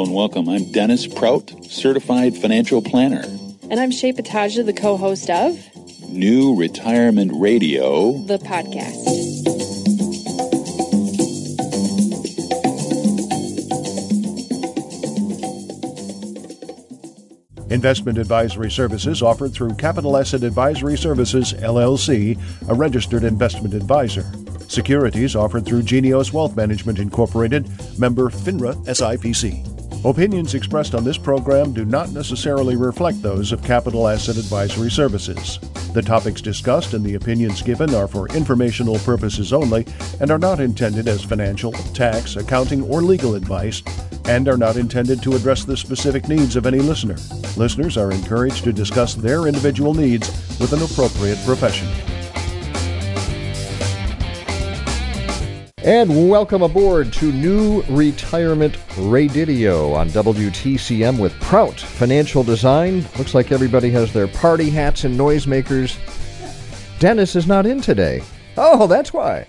and welcome. I'm Dennis Prout, Certified Financial Planner. And I'm Shay Pataja, the co-host of New Retirement Radio, the podcast. Investment advisory services offered through Capital Asset Advisory Services, LLC, a registered investment advisor. Securities offered through Genios Wealth Management, Incorporated, member FINRA SIPC. Opinions expressed on this program do not necessarily reflect those of Capital Asset Advisory Services. The topics discussed and the opinions given are for informational purposes only and are not intended as financial, tax, accounting, or legal advice, and are not intended to address the specific needs of any listener. Listeners are encouraged to discuss their individual needs with an appropriate professional. And welcome aboard to New Retirement Radio on WTCM with Prout Financial Design. Looks like everybody has their party hats and noisemakers. Dennis is not in today. Oh, that's why.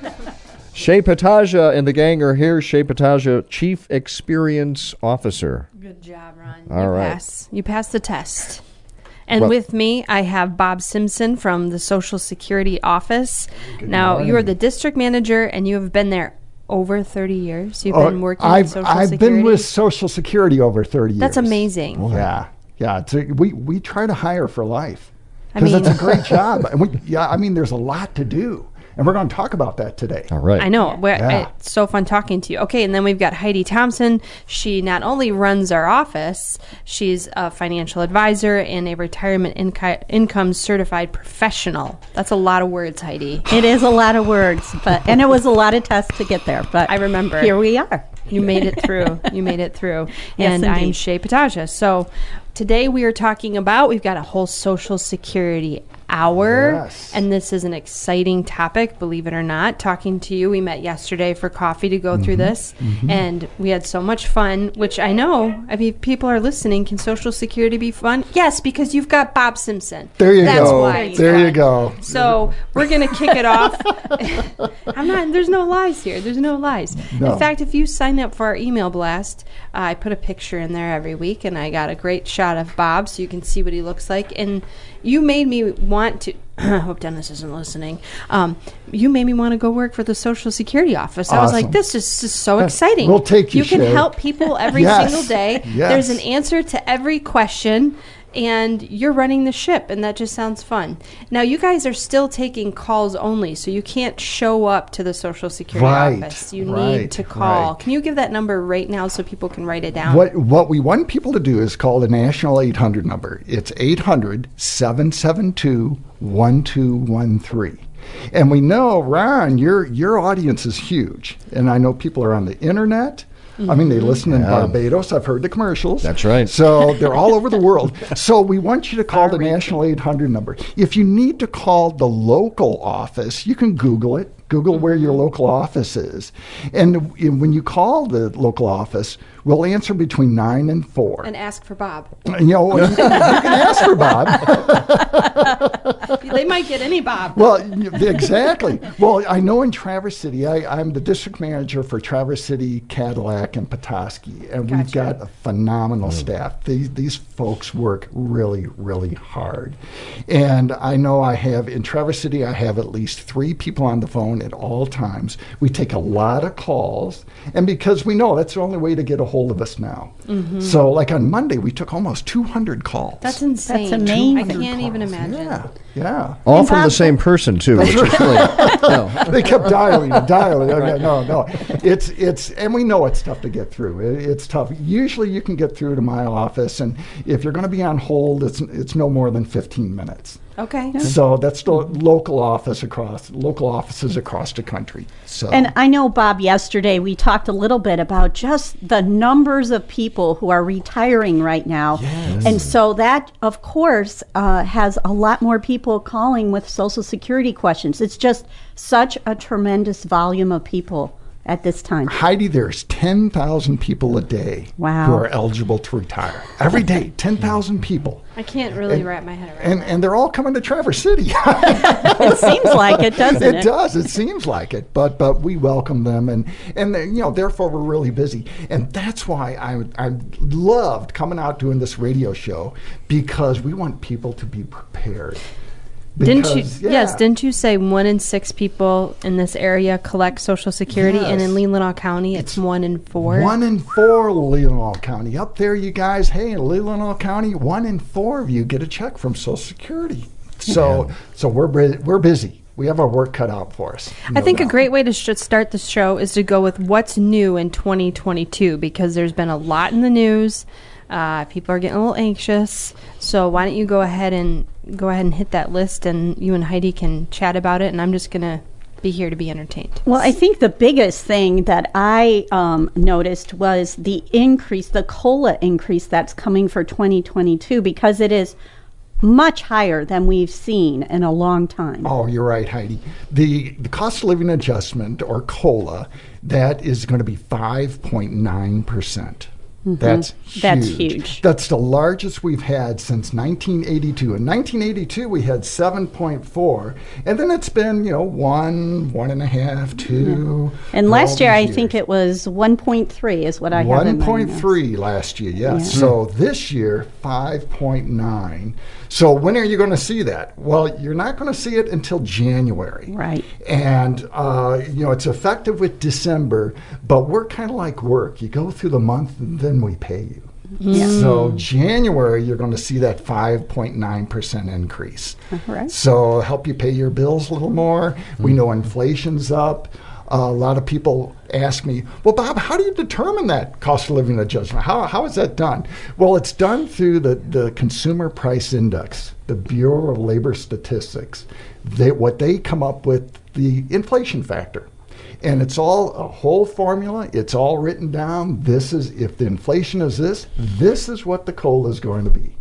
Shay Pataja and the gang are here. Shay Pataja, Chief Experience Officer. Good job, Ron. All right. You passed the test. And with me, I have Bob Simpson from the Social Security Office. Now, you are the district manager, and you have been there over 30 years. You've been working with Social Security. I've been with Social Security over 30 years. That's amazing. Yeah. We try to hire for life because it's a great job. And there's a lot to do. And we're going to talk about that today. All right. I know. It's so fun talking to you. Okay, and then we've got Heidi Thompson. She not only runs our office, she's a financial advisor and a retirement income certified professional. That's a lot of words, Heidi. It is a lot of words, and it was a lot of tests to get there. But I remember. Here we are. You made it through. Yes, and indeed. I'm Shay Pataja. So today we are talking about, we've got a whole Social Security hour, yes. And this is an exciting topic, believe it or not. Talking to you, we met yesterday for coffee to go through this, and we had so much fun, which I know, people are listening. Can Social Security be fun? Yes, because you've got Bob Simpson. There you That's go. Why it's there fun. you go. So we're going to kick it off. There's no lies here. There's no lies. No. In fact, if you sign up for our email blast, I put a picture in there every week, and I got a great shot of Bob so you can see what he looks like. And you made me want to, I hope Dennis isn't listening, you made me want to go work for the Social Security Office. I was like, this is just so exciting. We'll take you, You can Shay. help people every Yes. single day. Yes. There's an answer to every question. And you're running the ship, and that just sounds fun. Now, you guys are still taking calls only, so you can't show up to the Social Security office. You need to call. Right. Can you give that number right now so people can write it down? What we want people to do is call the National 800 number. It's 800-772-1213. And we know, Ron, your audience is huge. And I know people are on the internet. I mean, they listen in Barbados. I've heard the commercials. That's right. So they're all over the world. So we want you to call the National 800 number. If you need to call the local office, you can Google it. Google where your local office is. And when you call the local office, we'll answer between 9 and 4. And ask for Bob. You can ask for Bob. They might get any Bob. Well, exactly. Well, I know in Traverse City, I'm the district manager for Traverse City, Cadillac, and Petoskey, and we've got a phenomenal staff. These folks work really, really hard. And I know in Traverse City, I have at least 3 people on the phone at all times. We take a lot of calls, and because we know that's the only way to get a hold of us now. So like on Monday, we took almost 200 calls. That's insane. That's amazing. I can't even imagine. Yeah. All from the same person, too, which is really... They kept dialing. No. It's and we know it's tough to get through. It's tough. Usually you can get through to my office, and if you're going to be on hold, it's no more than 15 minutes. Okay. So that's the local offices across the country. So. And I know, Bob, yesterday we talked a little bit about just the numbers of people who are retiring right now. Yes. And so that, of course, has a lot more people calling with Social Security questions. It's just such a tremendous volume of people at this time? Heidi, there's 10,000 people a day Wow. who are eligible to retire. Every day, 10,000 people. I can't really wrap my head around that. And they're all coming to Traverse City. It seems like it, doesn't it? It does. It seems like it. But we welcome them, and therefore we're really busy. And that's why I loved coming out doing this radio show, because we want people to be prepared. Didn't you say 1 in 6 people in this area collect Social Security, and in Leelanau County it's 1 in 4? 1 in 4, Leelanau County. Up there, you guys, hey, in Leelanau County, 1 in 4 of you get a check from Social Security. So we're busy. We have our work cut out for us. I think a great way to start the show is to go with what's new in 2022, because there's been a lot in the news. People are getting a little anxious. So why don't you go ahead and hit that list, and you and Heidi can chat about it, and I'm just going to be here to be entertained. Well, I think the biggest thing that I noticed was the increase, the COLA increase that's coming for 2022, because it is much higher than we've seen in a long time. Oh, you're right, Heidi. The cost of living adjustment, or COLA, that is going to be 5.9%. That's huge. That's the largest we've had since 1982. In 1982, we had 7.4, and then it's been 1, 1.5, 2. And last year, I think it was 1.3 is what I have in mind. 1.3 last year, yes. Yeah. So this year, 5.9. So when are you going to see that? Well, you're not going to see it until January. Right. And, it's effective with December, but we're kind of like work. You go through the month and then we pay you. Yeah. So January, you're going to see that 5.9% increase. Right. So help you pay your bills a little more. We know inflation's up. A lot of people ask me, well, Bob, how do you determine that cost of living adjustment? How is that done? Well, it's done through the Consumer Price Index, the Bureau of Labor Statistics. What they come up with, the inflation factor. And it's all a whole formula. It's all written down. If the inflation is this is what the COLA is going to be.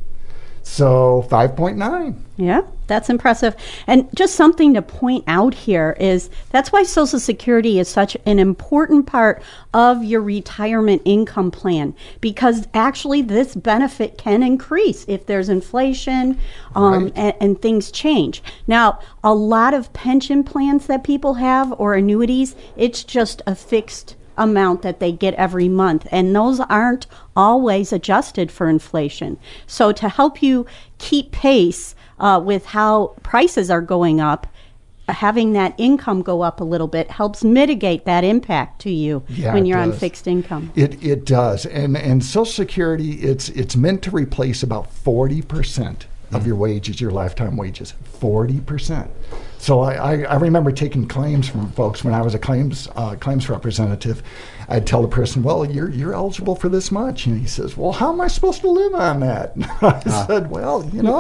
So 5.9. Yeah, that's impressive. And just something to point out here is that's why Social Security is such an important part of your retirement income plan, because actually this benefit can increase if there's inflation and things change. Now, a lot of pension plans that people have, or annuities, it's just a fixed amount that they get every month, and those aren't always adjusted for inflation. So to help you keep pace with how prices are going up, having that income go up a little bit helps mitigate that impact to you when you're on fixed income. It does. And Social Security, it's meant to replace about 40% of your wages, your lifetime wages. 40%. So I remember taking claims from folks when I was a claims representative. I'd tell the person, well, you're eligible for this much. And he says, well, how am I supposed to live on that? And I said, well,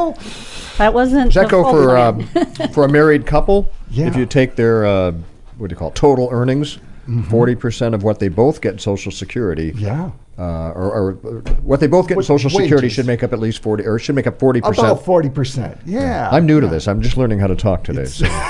That wasn't. Does that go for a married couple? Yeah. If you take their, what do you call it, total earnings, 40% of what they both get in Social Security. Yeah. Or what they both get in Social Security should make up at least 40, or should make up 40%. About 40%. Yeah. I'm new to this. I'm just learning how to talk today.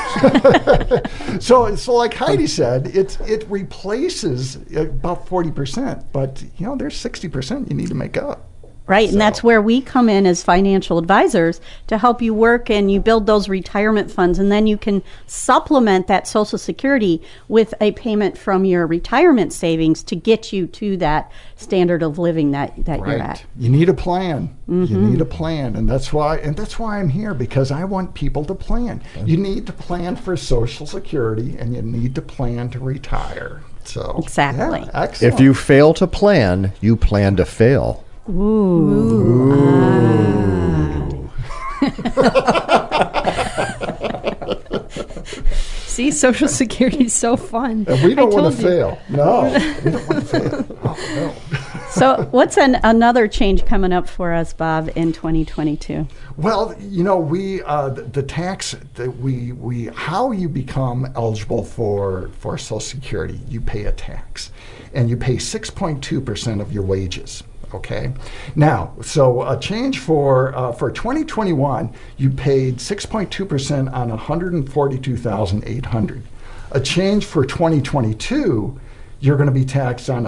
So like Heidi said, it replaces about 40%, but there's 60% you need to make up. Right, and that's where we come in as financial advisors to help you work, and you build those retirement funds, and then you can supplement that Social Security with a payment from your retirement savings to get you to that standard of living that you're at. You need a plan. You need a plan, and that's why I'm here, because I want people to plan. You need to plan for Social Security, and you need to plan to retire. So exactly. Yeah, excellent. If you fail to plan, you plan to fail. Ooh. See, Social Security is so fun. And we don't want to fail. No, we don't want to fail. Oh, no. So what's another change coming up for us, Bob, in 2022? Well, we the tax that we how you become eligible for Social Security, you pay a tax, and you pay 6.2% of your wages. Okay. Now, so a change for 2021, you paid 6.2% on $142,800. A change for 2022, you're going to be taxed on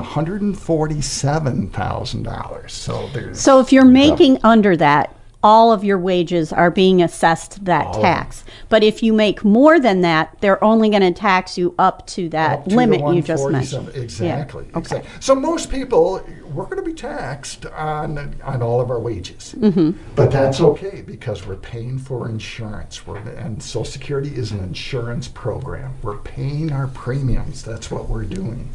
$147,000. So if you're making under that, all of your wages are being assessed that tax. But if you make more than that, they're only going to tax you up to that limit you just mentioned. Exactly. Yeah. Okay. Exactly. So most people, we're going to be taxed on all of our wages. But that's okay because we're paying for insurance. And Social Security is an insurance program. We're paying our premiums. That's what we're doing.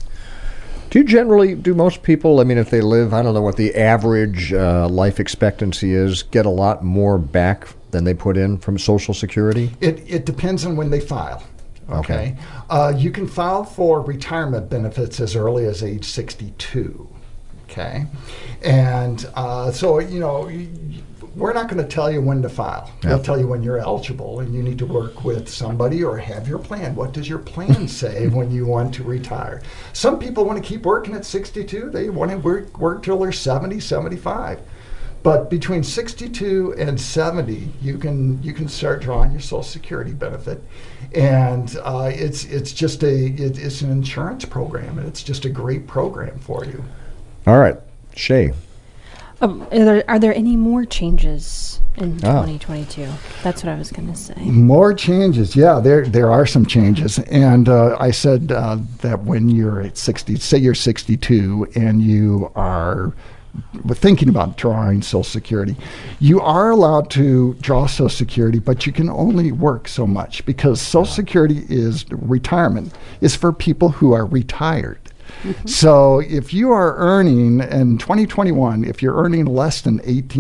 Do most people, I mean, if they live, I don't know what the average life expectancy is, get a lot more back than they put in from Social Security? It depends on when they file. Okay. You can file for retirement benefits as early as age 62. Okay. And so, we're not going to tell you when to file. We'll tell you when you're eligible, and you need to work with somebody or have your plan. What does your plan say when you want to retire? Some people want to keep working at 62. They want to work till they're 70, 75. But between 62 and 70, you can start drawing your Social Security benefit, and it's an insurance program, and it's just a great program for you. All right, Shay. Are there any more changes in 2022? That's what I was going to say. More changes, yeah. There are some changes, and I said that when you're at 60, say you're 62, and you are thinking about drawing Social Security, you are allowed to draw Social Security, but you can only work so much because Social Security retirement is for people who are retired. So if you are earning, in 2021, if you're earning less than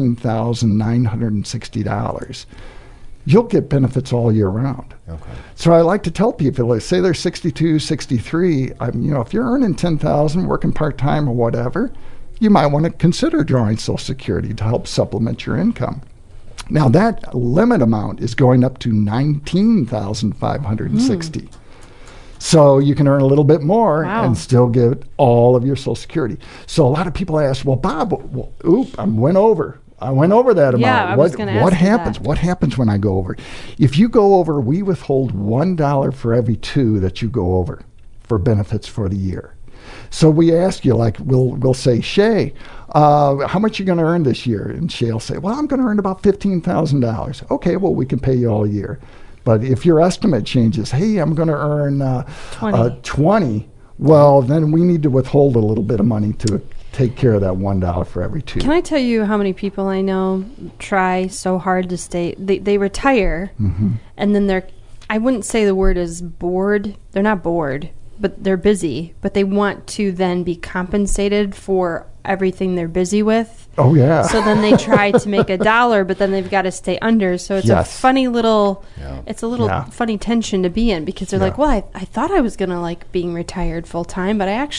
$18,960, you'll get benefits all year round. Okay. So I like to tell people, say they're 62, 63, if you're earning $10,000, working part-time or whatever, you might want to consider drawing Social Security to help supplement your income. Now that limit amount is going up to $19,560. So you can earn a little bit more and still get all of your Social Security. So a lot of people ask, well, Bob, I went over that amount. Yeah, I was going to ask what happens? that. What happens when I go over? If you go over, we withhold $1 for every $2 that you go over for benefits for the year. So we ask you, like, we'll say, Shay, how much you going to earn this year? And Shay will say, well, I'm going to earn about $15,000. Okay, well, we can pay you all year. But if your estimate changes, hey, I'm going to earn 20, well, then we need to withhold a little bit of money to take care of that $1 for every $2. Can I tell you how many people I know try so hard to stay? They retire, and then I wouldn't say the word is bored. They're not bored, but they're busy. But they want to then be compensated for everything they're busy with. Oh, yeah. So then they try to make $1, but then they've got to stay under. So it's a funny little, funny tension to be in because they're like, well, I thought I was going to like being retired full time, but I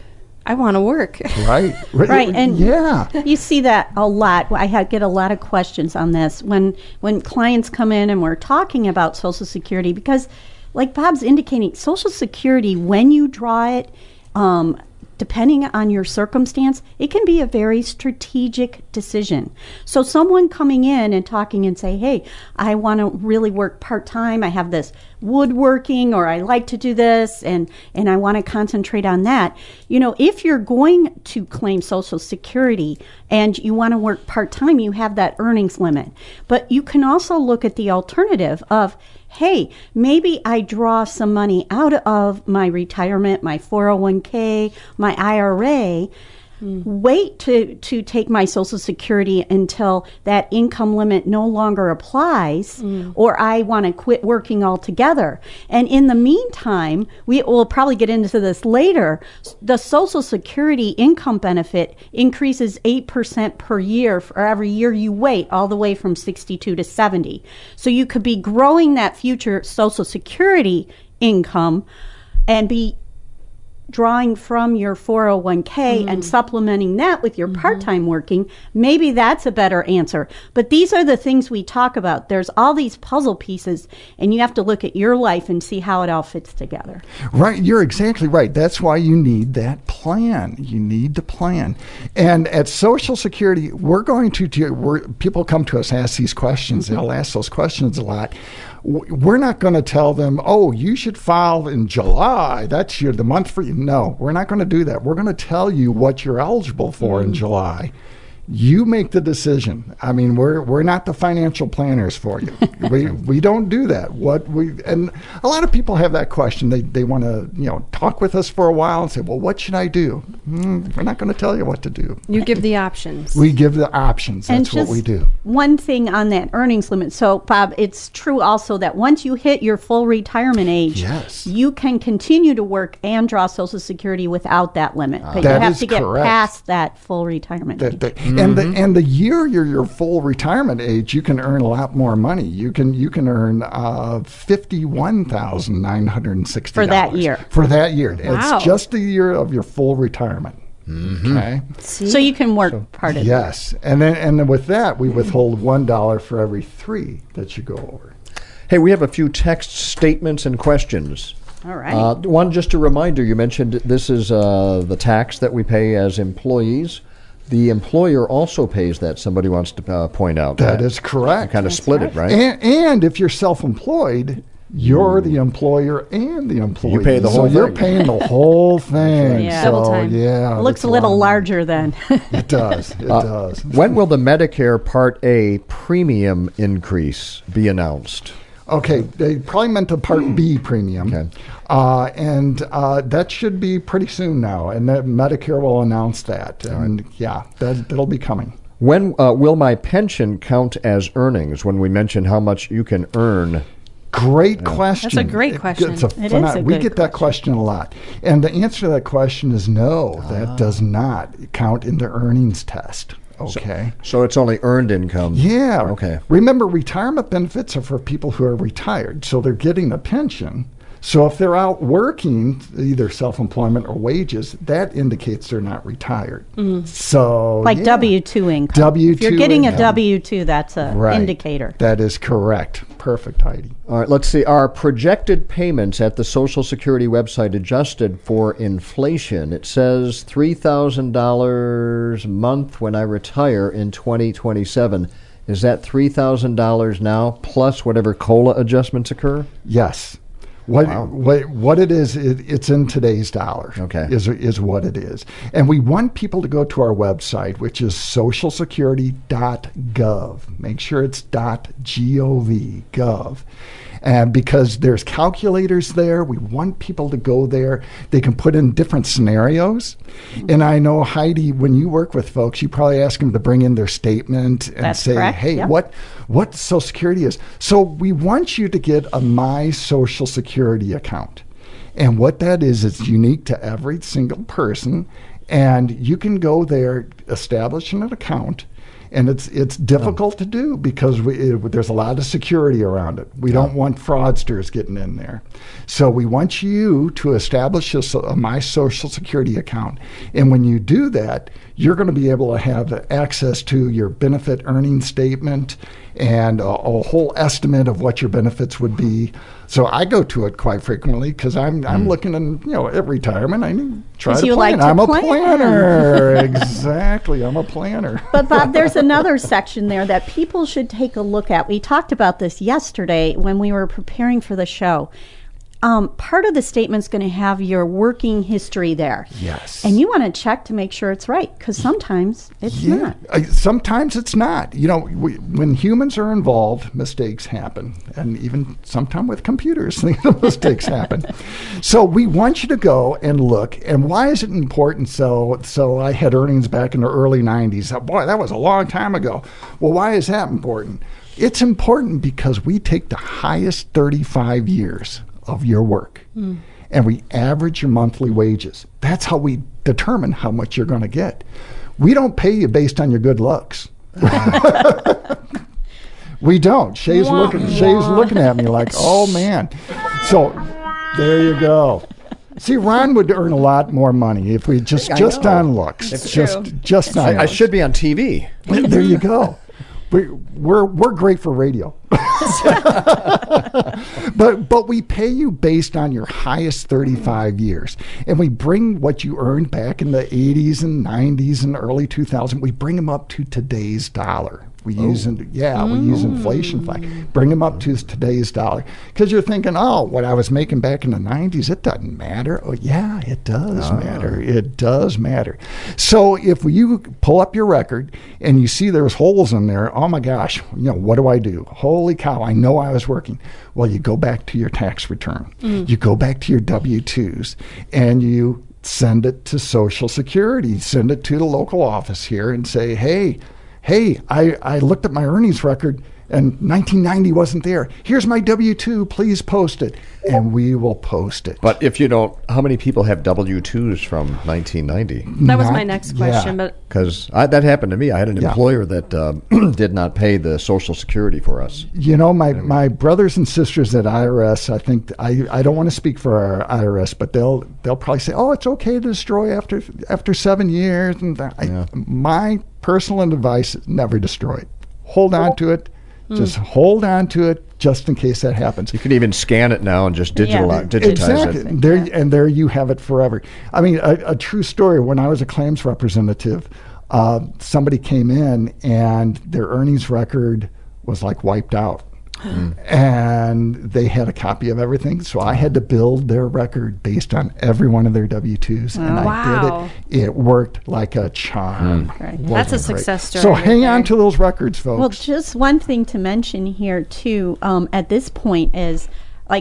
want to work. Right. Right. And you see that a lot. I get a lot of questions on this when clients come in and we're talking about Social Security because like Bob's indicating, Social Security, when you draw it, depending on your circumstance, it can be a very strategic decision. So someone coming in and talking and say, hey, I want to really work part-time. I have this woodworking or I like to do this and I want to concentrate on that. If you're going to claim Social Security and you want to work part-time, you have that earnings limit. But you can also look at the alternative of, hey, maybe I draw some money out of my retirement, my 401k, my IRA, wait to take my Social Security until that income limit no longer applies, or I want to quit working altogether. And in the meantime, we will probably get into this later, the Social Security income benefit increases 8% per year for every year you wait, all the way from 62 to 70. So you could be growing that future Social Security income and be drawing from your 401k and supplementing that with your part-time working. Maybe that's a better answer. But these are the things we talk about. There's all these puzzle pieces, and you have to look at your life and see how it all fits together. Right. You're exactly right. That's why you need that plan. You need the plan. And at Social Security, we're going people come to us, ask these questions. They'll ask those questions a lot. We're not going to tell them, oh, you should file in July. That's the month for you. No, we're not going to do that. We're going to tell you what you're eligible for in July. You make the decision. I mean, we're not the financial planners for you. we don't do that. And a lot of people have that question. They want to talk with us for a while and say, well, what should I do? We're not going to tell you what to do. You give the options. We give the options. That's what we do. One thing on that earnings limit. So, Bob, it's true also that once you hit your full retirement age, yes, you can continue to work and draw Social Security without that limit. But you have to get past that full retirement age. And the year you're your full retirement age, you can earn a lot more money. You can earn $51,960 for that year. For that year, wow. It's just a year of your full retirement. Okay, so you can work part of it. Yes, and then with that, we withhold $1 for every 3 that you go over. Hey, we have a few text statements and questions. All right. One, just a reminder, you mentioned this is the tax that we pay as employees. The employer also pays that, somebody wants to point out. That is correct. You kind of split it, right? And if you're self-employed, you're the employer and the employee. You pay the whole thing. So you're paying the whole thing. Yeah. Double time. Yeah. It looks a little larger then. It does. It does. When will the Medicare Part A premium increase be announced? Okay, they probably meant the Part B premium. Okay. And that should be pretty soon now, and that Medicare will announce that. And that'll be coming. When will my pension count as earnings when we mention how much you can earn? Great question. That's a great question. We get that question a lot. And the answer to that question is no, that does not count in the earnings test. Okay. So it's only earned income. Yeah. Okay. Remember, retirement benefits are for people who are retired, so they're getting a pension. So if they're out working, either self-employment or wages, that indicates they're not retired. So like W-2 income. W-2 if you're getting income. a W-2, that's an indicator. That is correct. Perfect, Heidi. All right, let's see. Are projected payments at the Social Security website adjusted for inflation? It says $3,000 a month when I retire in 2027. Is that $3,000 now plus whatever COLA adjustments occur? Yes. What it is, it's in today's dollar. Okay. Is what it is. And we want people to go to our website, which is socialsecurity.gov. Make sure it's .gov. And because there's calculators there, we want people to go there. They can put in different scenarios. And I know, Heidi, when you work with folks, you probably ask them to bring in their statement and say, correct. hey, Yep. what Social Security is. So we want you to get a My Social Security account. And what that is, it's unique to every single person. And you can go there, establish an account. And it's difficult to do because there's a lot of security around it. We don't want fraudsters getting in there. So we want you to establish a My Social Security account. And when you do that, you're going to be able to have access to your benefit earnings statement and a whole estimate of what your benefits would be. So I go to it quite frequently because I'm looking at retirement. I need to try to plan. Like to I'm a plan. planner. Exactly. I'm a planner. But Bob, there's another section there that people should take a look at. We talked about this yesterday when we were preparing for the show. Part of the statement's going to have your working history there. Yes. And you want to check to make sure it's right, because sometimes it's not. Sometimes it's not. When humans are involved, mistakes happen. And even sometimes with computers, mistakes happen. So we want you to go and look. And why is it important? So I had earnings back in the early 90s. Boy, that was a long time ago. Well, why is that important? It's important because we take the highest 35 years of your work and we average your monthly wages. That's how we determine how much you're going to get. We don't pay you based on your good looks. We don't. Shay's looking at me like, oh man. So there you go. See, Ron would earn a lot more money if we just on looks. It's just on I should be on TV. There you go. We're great for radio. But we pay you based on your highest 35 years. And we bring what you earned back in the 80s and 90s and early 2000s, we bring them up to today's dollar. We use inflation flag. Bring them up to today's dollar. Because you're thinking, oh, what I was making back in the 90s, it doesn't matter. Oh, yeah, it does matter. It does matter. So if you pull up your record and you see there's holes in there, oh my gosh, what do I do? Holy cow, I know I was working. Well, you go back to your tax return. You go back to your W-2s and you send it to Social Security. Send it to the local office here and say, hey, I looked at my earnings record and 1990 wasn't there. Here's my W-2. Please post it. And we will post it. But if you don't, how many people have W-2s from 1990? That was my next question. Because that happened to me. I had an employer that did not pay the Social Security for us. My brothers and sisters at IRS, I think, I don't want to speak for our IRS, but they'll probably say, oh, it's okay to destroy after 7 years. And my personal advice is never destroy it. Hold on to it. Just hold on to it just in case that happens. You can even scan it now and just digitize it. There you have it forever. I mean, a true story. When I was a claims representative, somebody came in and their earnings record was like wiped out. And they had a copy of everything. So I had to build their record based on every one of their W-2s. And I did it. It worked like a charm. That's a success story. So hang on to those records, folks. Well, just one thing to mention here, too, at this point is,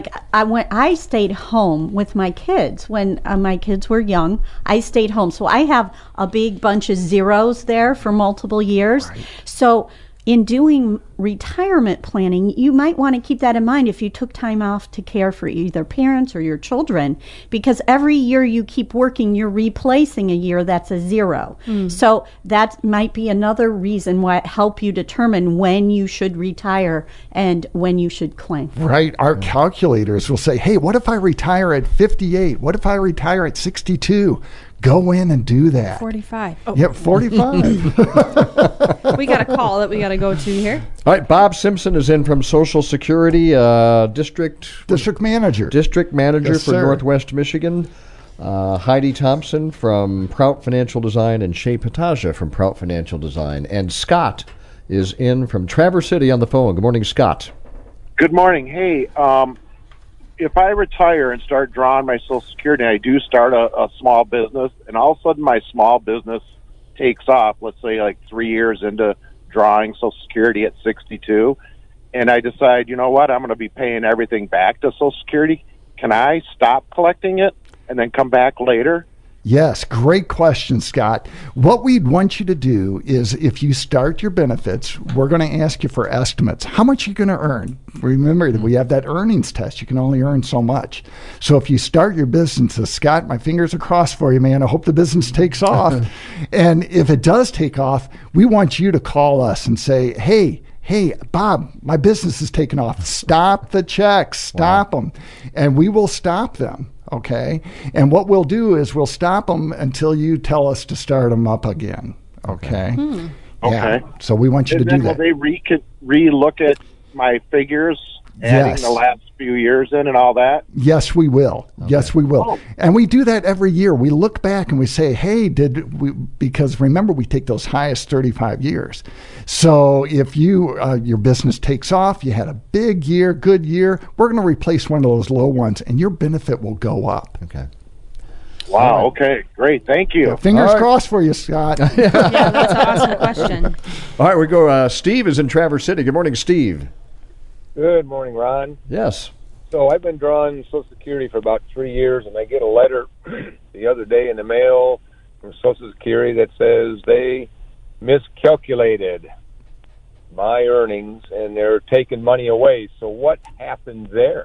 I stayed home with my kids when my kids were young. I stayed home. So I have a big bunch of zeros there for multiple years. Right. So in doing retirement planning, you might want to keep that in mind if you took time off to care for either parents or your children, because every year you keep working, you're replacing a year that's a zero. So that might be another reason why it help you determine when you should retire and when you should claim. Right. Our calculators will say, hey, what if I retire at 58? What if I retire at 62? Go in and do that. 45. Oh. Yep, 45. We got a call that we got to go to here. All right, Bob Simpson is in from Social Security, district manager. District manager Yes, for sir. Northwest Michigan. Heidi Thompson from Prout Financial Design and Shay Pataja from Prout Financial Design. And Scott is in from Traverse City on the phone. Good morning, Scott. Good morning. Hey, if I retire and start drawing my Social Security, and I do start a small business, and all of a sudden my small business takes off, let's say like 3 years into drawing Social Security at 62, and I decide, you know what, I'm going to be paying everything back to Social Security, can I stop collecting it and then come back later? Yes, great question, Scott. What we'd want you to do is if you start your benefits, we're going to ask you for estimates. How much are you going to earn? Remember that we have that earnings test. You can only earn so much. So if you start your business, Scott, my fingers are crossed for you, man. I hope the business takes off. And if it does take off, we want you to call us and say, hey, Bob, my business is taking off. Stop the checks. Stop them. And we will stop them. Okay. And what we'll do is we'll stop them until you tell us to start them up again. Okay. Yeah. Okay. So we want you to do that. Will they re-look at my figures, adding the last few years in and all that? Yes, we will. Okay. Yes, we will. Oh. And we do that every year. We look back and we say, hey, because remember, we take those highest 35 years. So if your business takes off, you had a big year, good year, we're going to replace one of those low ones and your benefit will go up. Okay. Wow. Right. Okay. Great. Thank you. Fingers crossed for you, Scott. Yeah, that's an awesome question. All right, we go. Steve is in Traverse City. Good morning, Steve. Good morning, Ron. Yes. So I've been drawing Social Security for about 3 years, and I get a letter the other day in the mail from Social Security that says they miscalculated my earnings and they're taking money away. So what happened there?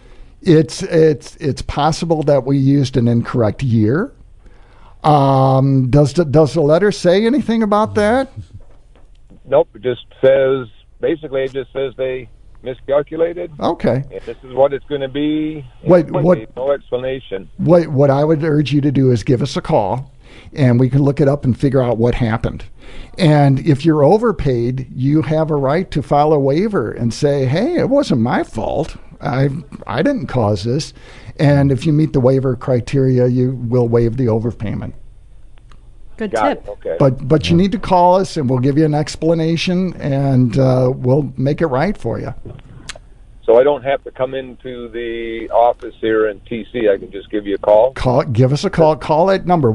It's possible that we used an incorrect year. Does the letter say anything about that? Nope. It just says they miscalculated. Okay. And this is what it's going to be. No explanation. What I would urge you to do is give us a call, and we can look it up and figure out what happened. And if you're overpaid, you have a right to file a waiver and say, hey, it wasn't my fault. I didn't cause this. And if you meet the waiver criteria, you will waive the overpayment. Good Got tip. it. Okay. But you need to call us, and we'll give you an explanation, and we'll make it right for you. So I don't have to come into the office here in TC. I can just give you a call. Give us a call. Call that number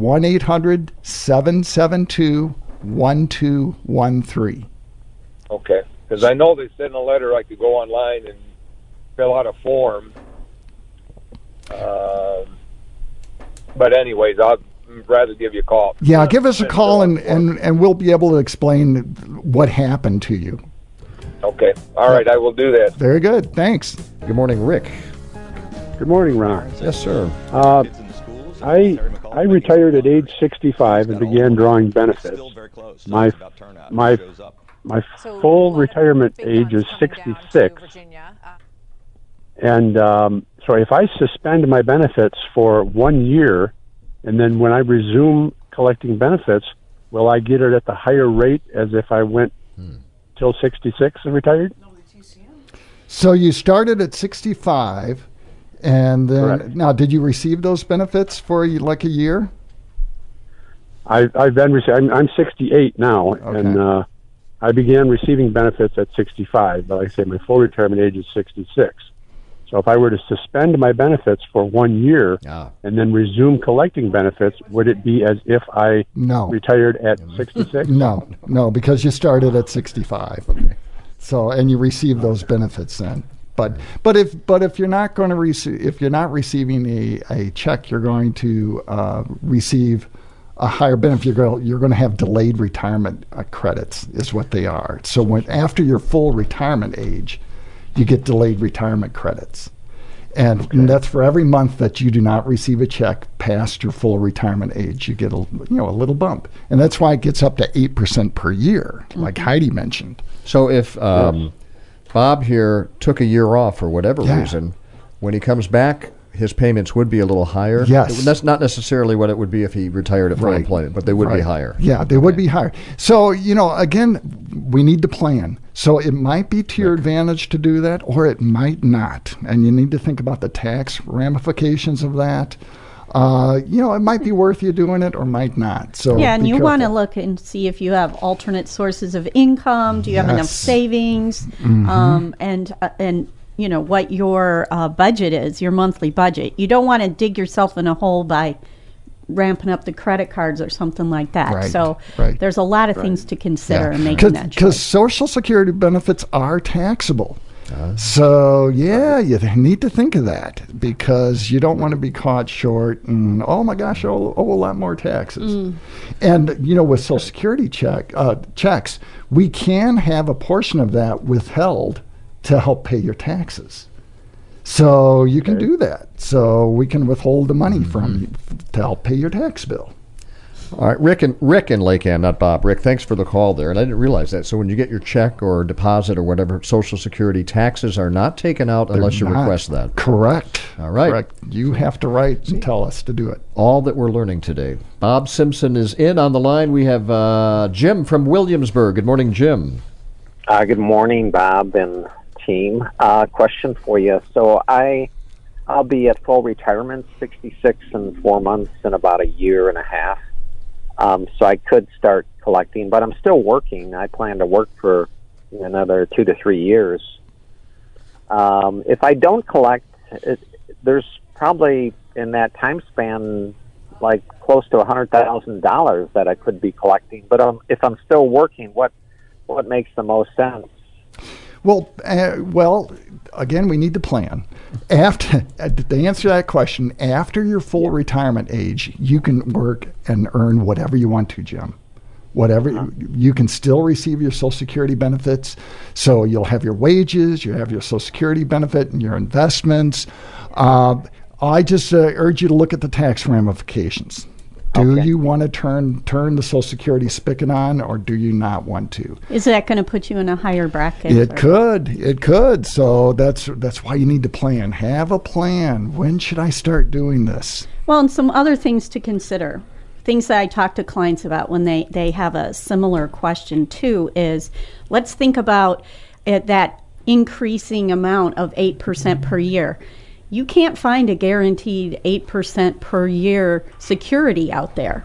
1-800-772-1213. Okay. Because I know they sent a letter I could go online and fill out a form. But anyways, I'd rather give you a call. Yeah, give us a call, and we'll be able to explain what happened to you. Okay. All right, I will do that. Very good. Thanks. Good morning, Rick. Good morning, Ron. Yes, sir. I retired at age 65 and began drawing benefits. My full retirement age is 66. And so if I suspend my benefits for 1 year, and then when I resume collecting benefits, will I get it at the higher rate as if I went till 66 and retired? So you started at 65, and then Correct. now did you receive those benefits for like a year? I've been receiving. I'm 68 now, and I began receiving benefits at 65. But like I say, my full retirement age is 66. So if I were to suspend my benefits for 1 year and then resume collecting benefits, would it be as if I retired at 66? No, because you started at 65. So and you received those benefits then. But if you're not going to if you're not receiving a check, you're going to receive a higher benefit. You're going to have delayed retirement credits, is what they are. So after your full retirement age, you get delayed retirement credits. And that's for every month that you do not receive a check past your full retirement age. You get a little bump. And that's why it gets up to 8% per year, like Heidi mentioned. So if Bob here took a year off for whatever reason, when he comes back, his payments would be a little higher. Yes. That's not necessarily what it would be if he retired at full employment, but they would be higher. Yeah, they would be higher. So, again, we need to plan. So it might be to your advantage to do that, or it might not. And you need to think about the tax ramifications of that. It might be worth you doing it or might not. So and you want to look and see if you have alternate sources of income. Do you have enough savings? And what your budget is, your monthly budget. You don't want to dig yourself in a hole by ramping up the credit cards or something like that. There's a lot of things to consider in making that choice. Because Social Security benefits are taxable. So, you need to think of that because you don't want to be caught short and, oh my gosh, I owe a lot more taxes. And, with Social Security checks, we can have a portion of that withheld to help pay your taxes. So you can do that. So we can withhold the money from you to help pay your tax bill. All right, Rick in Lake Ann, not Bob. Rick, thanks for the call there. And I didn't realize that. So when you get your check or deposit or whatever, Social Security taxes are not taken out unless you request that. Correct. All right. Correct. You have to write and tell us to do it. All that we're learning today. Bob Simpson is in on the line. We have Jim from Williamsburg. Good morning, Jim. Good morning, Bob and team. Question for you. So I'll be at full retirement, 66 in 4 months, in about a year and a half. So I could start collecting, but I'm still working. I plan to work for another 2 to 3 years. If I don't collect, there's probably in that time span like close to $100,000 that I could be collecting. But if I'm still working, what makes the most sense? Well, again, we need to plan. After to answer that question, after your full retirement age, you can work and earn whatever you want to, Jim. Whatever you can still receive your Social Security benefits. So you'll have your wages, you have your Social Security benefit, and your investments. I just urge you to look at the tax ramifications. Do you want to turn the Social Security spigot on, or do you not want to? Is that going to put you in a higher bracket? It could. So that's why you need to plan. Have a plan. When should I start doing this? Well, and some other things to consider. Things that I talk to clients about when they have a similar question too is, let's think about that increasing amount of 8% per year. You can't find a guaranteed 8% per year security out there.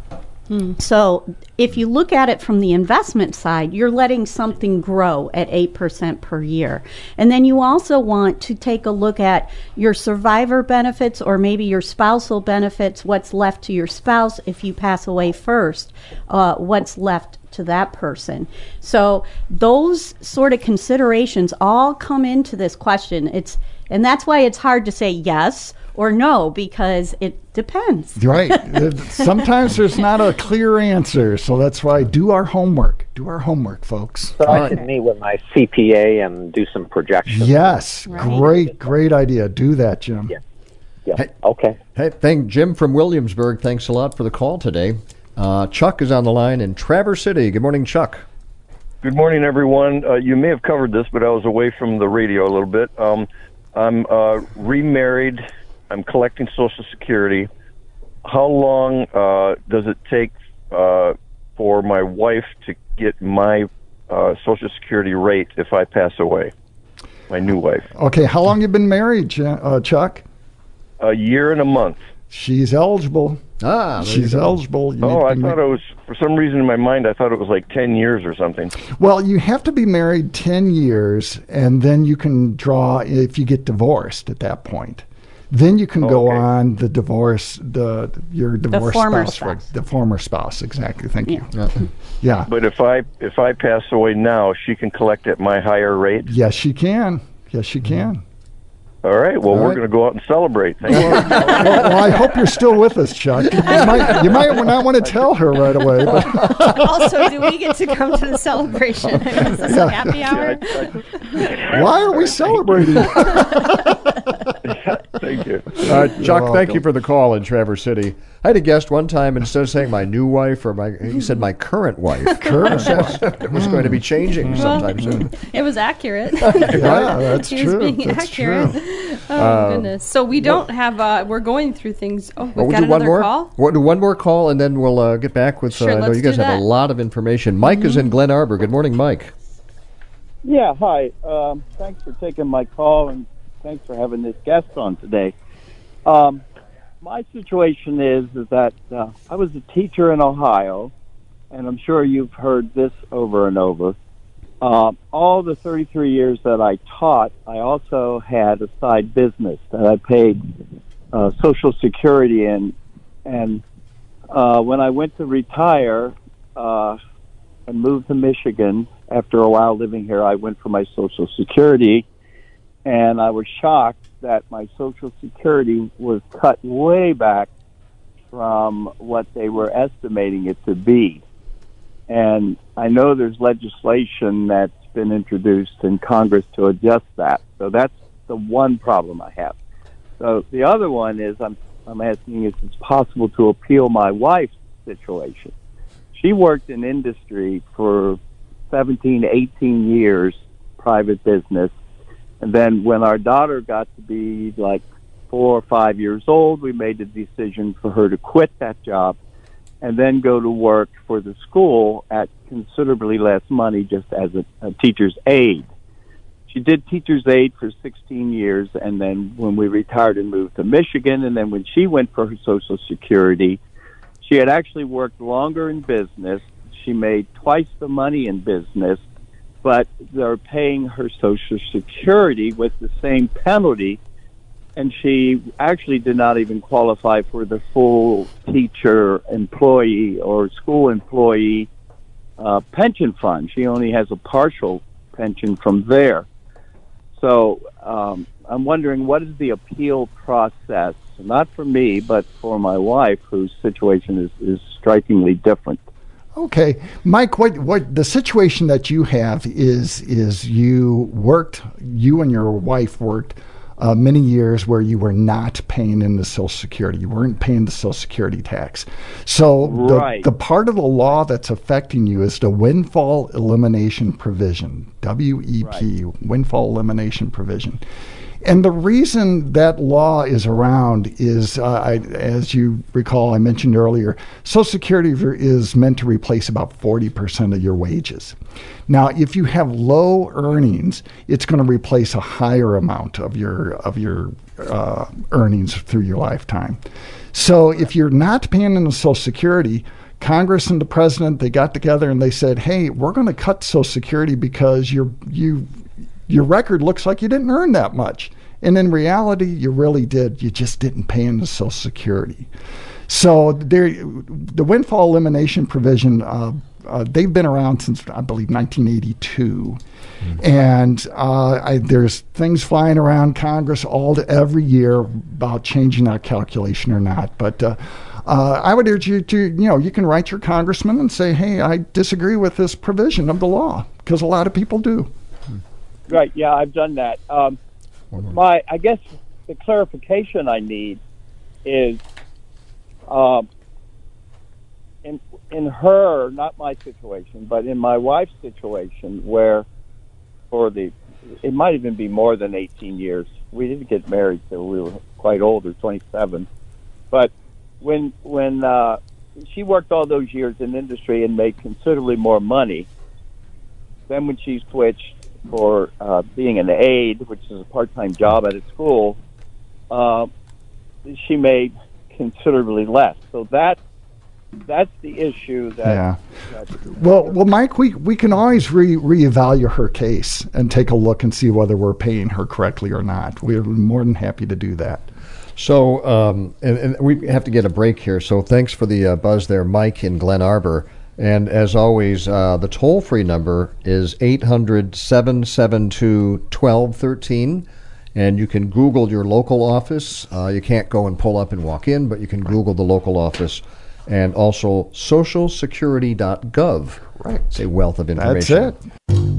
So if you look at it from the investment side, you're letting something grow at 8% per year. And then you also want to take a look at your survivor benefits or maybe your spousal benefits, what's left to your spouse if you pass away first, what's left to that person. So those sort of considerations all come into this question. And that's why it's hard to say yes or no, because it depends. Right. Sometimes there's not a clear answer, so that's why do our homework. Do our homework, folks. So I could meet with my CPA and do some projections. Yes. Right. Great idea. Do that, Jim. Yeah. Hey, okay. Hey, thank Jim from Williamsburg. Thanks a lot for the call today. Chuck is on the line in Traverse City. Good morning, Chuck. Good morning, everyone. You may have covered this, but I was away from the radio a little bit. I'm remarried. I'm collecting Social Security. How long does it take for my wife to get my Social Security rate if I pass away? My new wife. Okay, how long you been married, Chuck? A year and a month. She's eligible. She's eligible. I thought it was, for some reason in my mind, I thought it was like 10 years or something. Well, you have to be married 10 years, and then you can draw if you get divorced at that point. Then you can go on the divorce, your divorce spouse. The former spouse, exactly. Thank you. Yeah. But if I pass away now, she can collect at my higher rate? Yes, she can. Yes, she can. All right. Well, we're going to go out and celebrate. Thank you. Well, I hope you're still with us, Chuck. You might not want to tell her right away. But. Also, do we get to come to the celebration? Is this a happy hour? Why are we celebrating? Thank you. Chuck, thank you for the call in Traverse City. I had a guest one time, instead of saying my new wife, he said my current wife. It was going to be changing sometime soon. It was accurate. Yeah, that's He true. was being That's accurate. true. Oh, goodness. So we don't have, we're going through things. Oh, we've we'll got do another one more call? We'll do one more call, and then we'll get back with, Sure, I know let's you guys do have a that. lot of information. Mike is in Glen Arbor. Good morning, Mike. Yeah, hi. Thanks for taking my call, and thanks for having this guest on today. My situation is that I was a teacher in Ohio, and I'm sure you've heard this over and over. All the 33 years that I taught, I also had a side business that I paid Social Security in. And when I went to retire and moved to Michigan, after a while living here, I went for my Social Security, and I was shocked that my Social Security was cut way back from what they were estimating it to be. And I know there's legislation that's been introduced in Congress to adjust that. So that's the one problem I have. So the other one is I'm asking if it's possible to appeal my wife's situation. She worked in industry for 17, 18 years, private business. And then when our daughter got to be like 4 or 5 years old, we made the decision for her to quit that job and then go to work for the school at considerably less money just as a teacher's aide. She did teacher's aide for 16 years, and then when we retired and moved to Michigan, and then when she went for her Social Security, she had actually worked longer in business. She made twice the money in business, but they're paying her Social Security with the same penalty, and she actually did not even qualify for the full teacher employee or school employee pension fund. She only has a partial pension from there. So I'm wondering, what is the appeal process, not for me, but for my wife, whose situation is strikingly different? Okay, Mike, what the situation that you have is you and your wife worked many years where you were not paying in the Social Security. You weren't paying the Social Security tax. So the part of the law that's affecting you is the Windfall Elimination Provision, WEP, Windfall Elimination Provision. And the reason that law is around is, as you recall, I mentioned earlier, Social Security is meant to replace about 40% of your wages. Now, if you have low earnings, it's going to replace a higher amount of your earnings through your lifetime. So if you're not paying in the Social Security, Congress and the president, they got together and they said, hey, we're going to cut Social Security because your record looks like you didn't earn that much. And in reality, you really did. You just didn't pay into Social Security. So the windfall elimination provision, they've been around since, I believe, 1982. And there's things flying around Congress every year about changing that calculation or not. But I would urge you to, you can write your congressman and say, hey, I disagree with this provision of the law, because a lot of people do. Right, yeah, I've done that. I guess the clarification I need is in her, not my situation, but in my wife's situation, where it might even be more than 18 years. We didn't get married till we were quite older, 27. But when she worked all those years in industry and made considerably more money, then when she switched for being an aide, which is a part-time job at a school, she made considerably less. So that's the issue. Well, Mike, we can always reevaluate her case and take a look and see whether we're paying her correctly or not. We're more than happy to do that. So, and we have to get a break here. So thanks for the buzz there, Mike in Glen Arbor. And as always, the toll-free number is 800-772-1213. And you can Google your local office. You can't go and pull up and walk in, but you can Google the local office. And also socialsecurity.gov. Right. It's a wealth of information. That's it.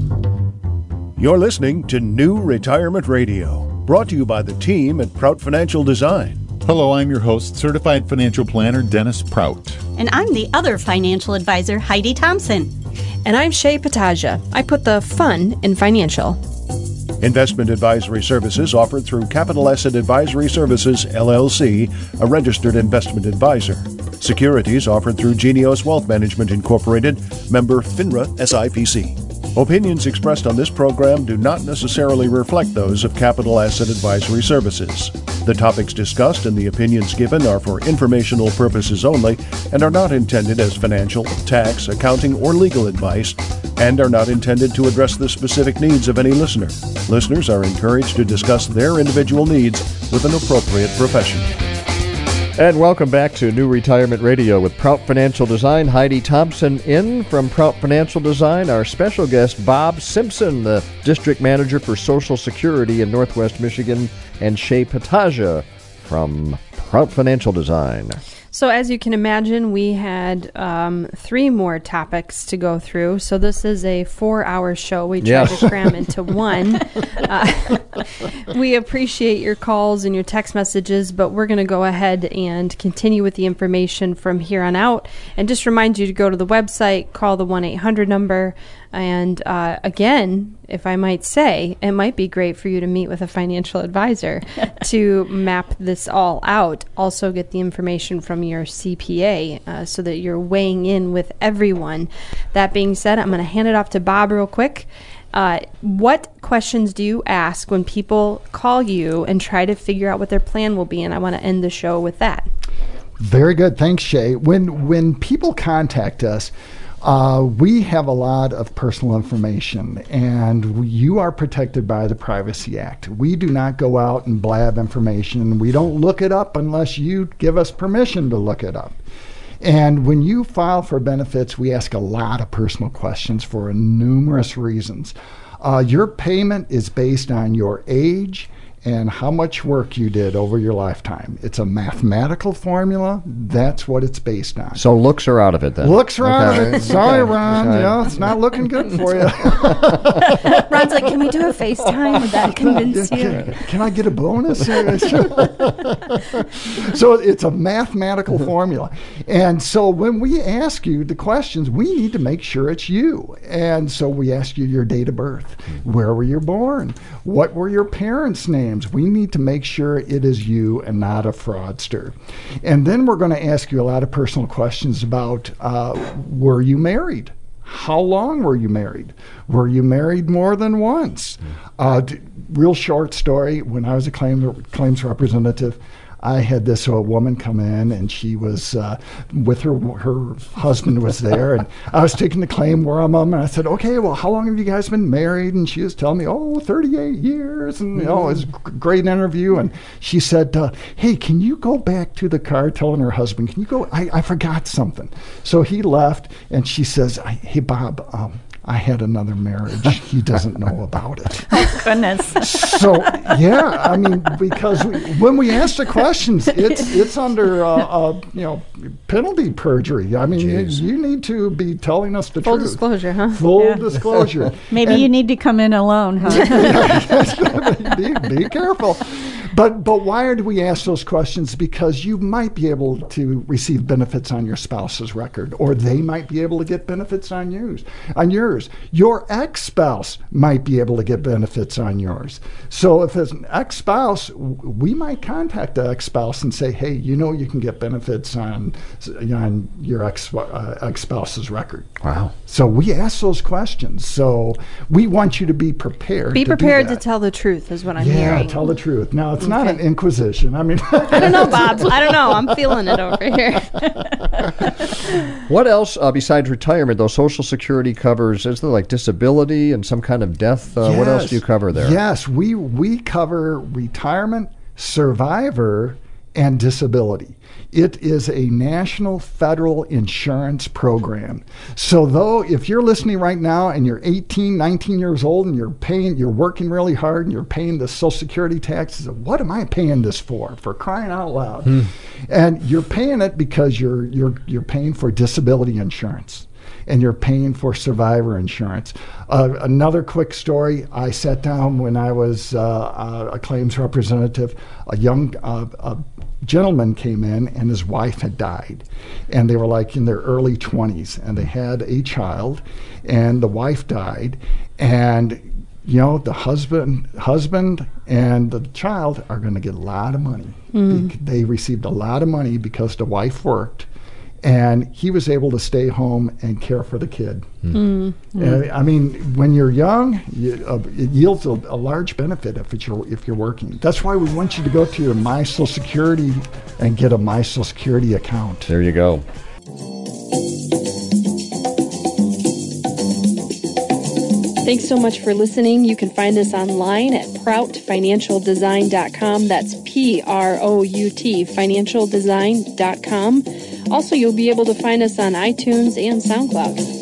You're listening to New Retirement Radio, brought to you by the team at Prout Financial Design. Hello, I'm your host, Certified Financial Planner Dennis Prout. And I'm the other financial advisor, Heidi Thompson. And I'm Shay Pataja. I put the fun in financial. Investment advisory services offered through Capital Asset Advisory Services, LLC, a registered investment advisor. Securities offered through Genios Wealth Management, Incorporated, member FINRA SIPC. Opinions expressed on this program do not necessarily reflect those of Capital Asset Advisory Services. The topics discussed and the opinions given are for informational purposes only and are not intended as financial, tax, accounting, or legal advice, and are not intended to address the specific needs of any listener. Listeners are encouraged to discuss their individual needs with an appropriate professional. And welcome back to New Retirement Radio with Prout Financial Design. Heidi Thompson in from Prout Financial Design. Our special guest, Bob Simpson, the District Manager for Social Security in Northwest Michigan, and Shay Pataja from Prout Financial Design. So as you can imagine, we had 3 more topics to go through. So this is a 4-hour show. We tried to cram into one. We appreciate your calls and your text messages, but we're going to go ahead and continue with the information from here on out. And just remind you to go to the website, call the 1-800 number. And again, if I might say, it might be great for you to meet with a financial advisor to map this all out. Also get the information from your CPA so that you're weighing in with everyone. That being said, I'm going to hand it off to Bob real quick. What questions do you ask when people call you and try to figure out what their plan will be? And I want to end the show with that. Very good. Thanks, Shay. When people contact us, we have a lot of personal information, and you are protected by the Privacy Act. We do not go out and blab information. We don't look it up unless you give us permission to look it up. And when you file for benefits, we ask a lot of personal questions for numerous reasons. Your payment is based on your age and how much work you did over your lifetime. It's a mathematical formula. That's what it's based on. So looks are out of it then. Looks are out of it. Sorry, Ron. Yeah, it's not looking good for you. Ron's like, can we do a FaceTime? Would that convince you? Can I get a bonus? So it's a mathematical formula. And so when we ask you the questions, we need to make sure it's you. And so we ask you your date of birth. Where were you born? What were your parents' names? We need to make sure it is you and not a fraudster. And then we're going to ask you a lot of personal questions about were you married? How long were you married? Were you married more than once? Real short story. When I was a claims representative, I had this woman come in, and she was with her husband was there, and I was taking the claim where I'm on, and I said, okay, well, how long have you guys been married? And she was telling me, 38 years, and it was a great interview. And she said, hey, can you go back to the car, telling her husband, can you go, I forgot something. So he left, and she says, hey, Bob, I had another marriage. He doesn't know about it. Oh, goodness. So, yeah, I mean, because when we ask the questions, it's under, penalty perjury. I mean, you need to be telling us the Full truth. disclosure, huh? Full disclosure. Maybe you need to come in alone, huh? be careful. But why do we ask those questions? Because you might be able to receive benefits on your spouse's record, or they might be able to get benefits on yours. Your ex-spouse might be able to get benefits on yours. So if it's an ex-spouse, we might contact the ex-spouse and say, hey, you can get benefits on your ex-spouse's record. Wow. So we ask those questions. So we want you to be prepared. Be prepared to tell the truth is what I'm hearing. Yeah, tell the truth. Now, it's not an inquisition. I mean, I don't know, Bob. I don't know. I'm feeling it over here. What else besides retirement, though? Social Security covers, is there like disability and some kind of death? What else do you cover there? Yes, we cover retirement, survivor, and disability. It is a national federal insurance program. So though, if you're listening right now and you're 18, 19 years old and you're working really hard and you're paying the Social Security taxes, what am I paying this for crying out loud? And you're paying it because you're paying for disability insurance. And you're paying for survivor insurance. Another quick story, I sat down when I was a claims representative. A young gentleman came in, and his wife had died. And they were like in their early 20s, and they had a child, and the wife died. And the husband and the child are going to get a lot of money. They received a lot of money because the wife worked. And he was able to stay home and care for the kid. I mean, when you're young, it yields a large benefit if you're working. That's why we want you to go to your My Social Security and get a My Social Security account. There you go. Thanks so much for listening. You can find us online at proutfinancialdesign.com. That's PROUT, financialdesign.com. Also, you'll be able to find us on iTunes and SoundCloud.